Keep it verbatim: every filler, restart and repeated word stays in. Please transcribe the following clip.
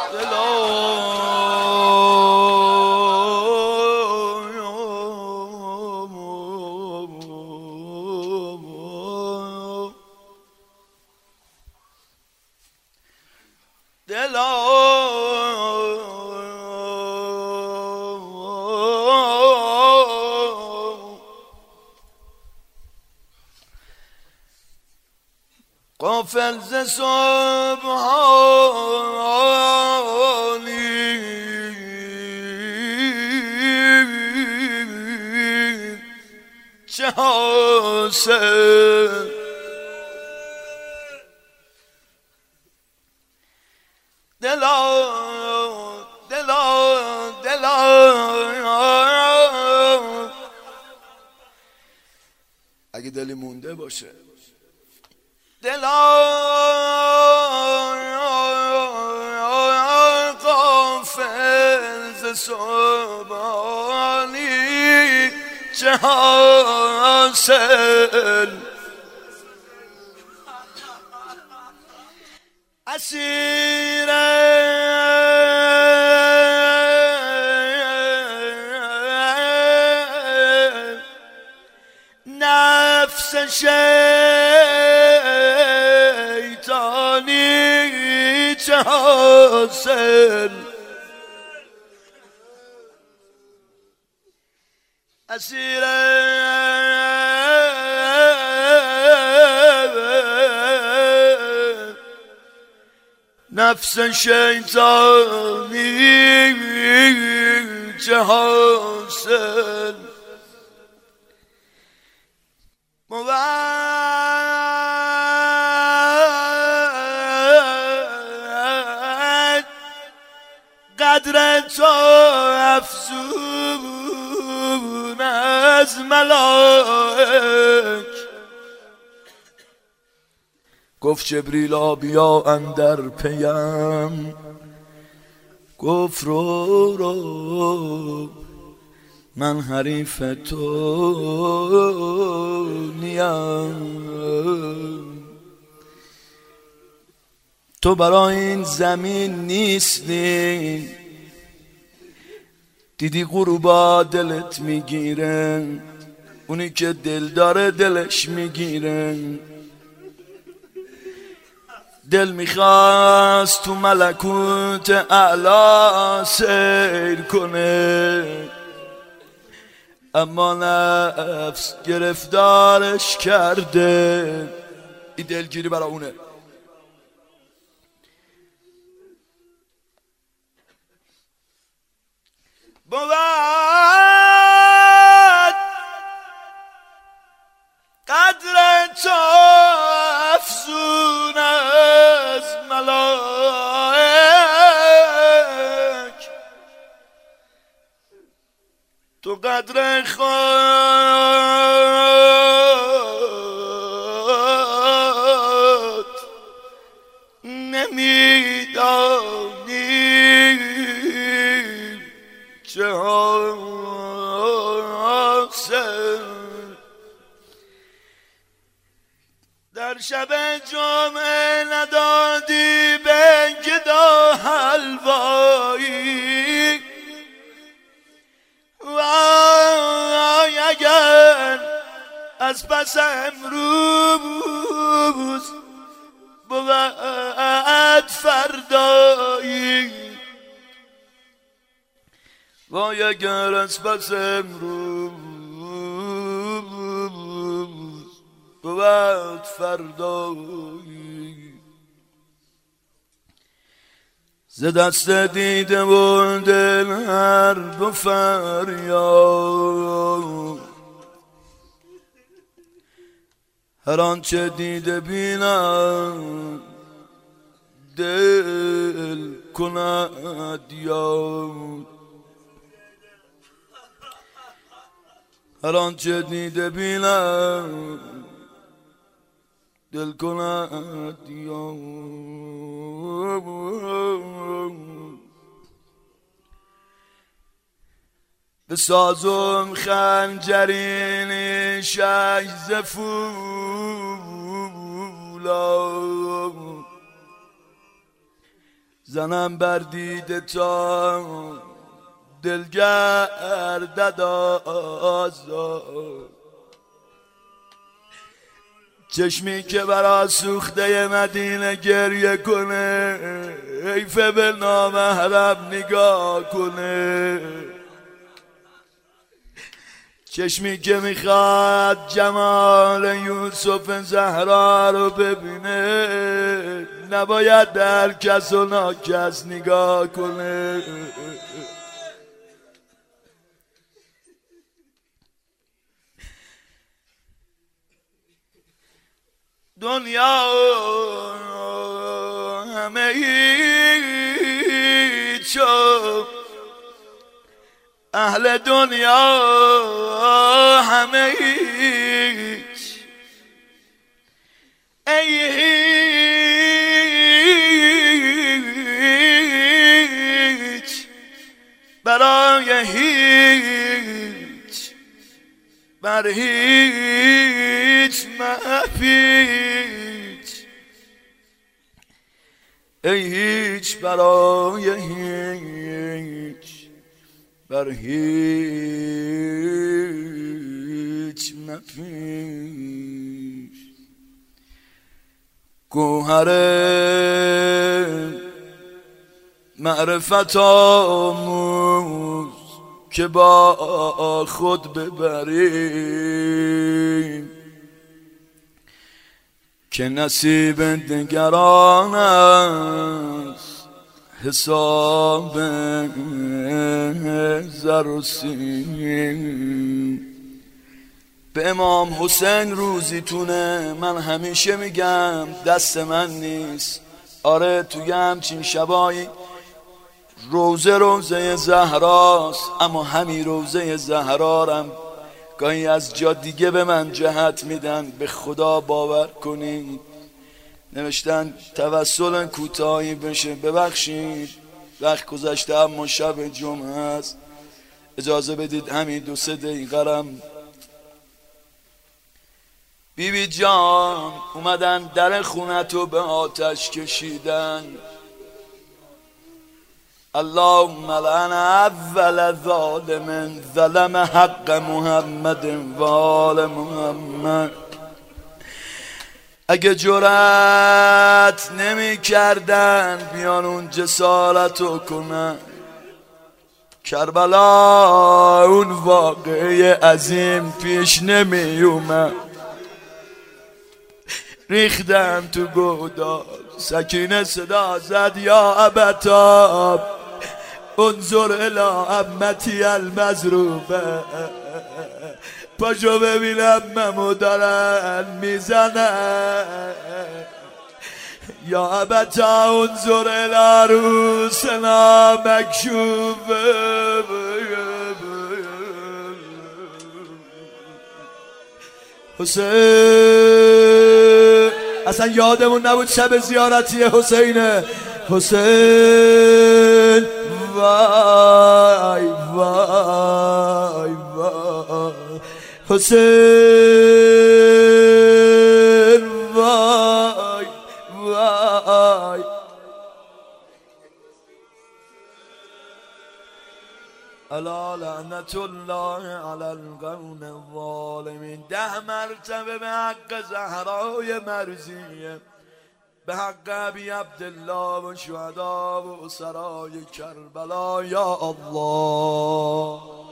غافل ز سبحانی چه حاصل دلا دلا دلا اگه دلی مونده باشه دلا غافل ز سبحانی چه حاصل اسیر نفس شیطانی چه حاصل اسیر نفس شیطانی چه حاصل بود قدر تو افزون از ملائک گفت جبریلا بیا اندر پیم گفت رو رو من حریف تو نیم تو برای این زمین نیستی دیدی غروبا دلت میگیره اونی که دل داره دلش میگیره دل میخواست تو ملکوت اعلا سیر کنه اما نفس گرفتارش کرده این دلگیری برای اونه بود قدر تو افزون از ملائک تو قدر خود نمیدانی چه حاصل در شب جمعه ندادی به گدا حلوایی وای اگر از پس امروز بود فردایی وای اگر از پس امروز بود فردایی ز دست دیده و دل هر دو فریاد هر آنچه دیده بینم دل کند یاد هر آنچه دیده بینم دل کند یاد به سازم خنجرین شش ز فولاد زنم بر دیده تا دل گردد آزاد، چشمی که برا سوخته مدینه گریه کنه، حیف به نامحرم نگاه کنه. چشمی که میخواد جمال یوسف زهرا رو ببینه، نباید در کس و ناکس نگاه کنه. دنیا همه ایچو، اهل دنیا همه ایچ، ای هیچ برای هیچ، بر هیچ مپیچ، ای هیچ برای هیچ، بر هیچ مپیچ. گوهر معرفت آموز که با خود ببریم، که نصیب دگران است حساب زر و سیم. به امام حسین روزیتونه، من همیشه میگم دست من نیست. آره توی همچین شبایی روزه روزه زهراست، اما همین روزه زهرارم گاهی از جا دیگه به من جهت میدن. به خدا باور کنید. نوشتن توسل کوتاهی بشه، ببخشید وقت گذشته اما شب جمعه است، اجازه بدید همین دو سه دقیقه‌ام. بی بی جان اومدن در خونتو به آتش کشیدن. اللهم لعن اول ظالم ظلم حق محمد و آل محمد. اگه جرأت نمی کردن بیان اون جسارتو کنن، کربلا اون واقعه عظیم پیش نمی اومد. ریختم تو گودال، سکینه صدا زد یا ابتاب انظر الی امتی المضروبه. پاشو ببینم ممو دارن میزنن. یا ابتا انظر الی روسنا مکشوفه. حسین اصلا یادمون نبود شب زیارتی حسینه. حسین وای وای وای حسین وای وای. الا لعنت الله علی القوم الظالمین. ده مرتبه به حق زهرای مرضیه، به حق ابی عبدالله و شهدا و سرای کربلا. یا الله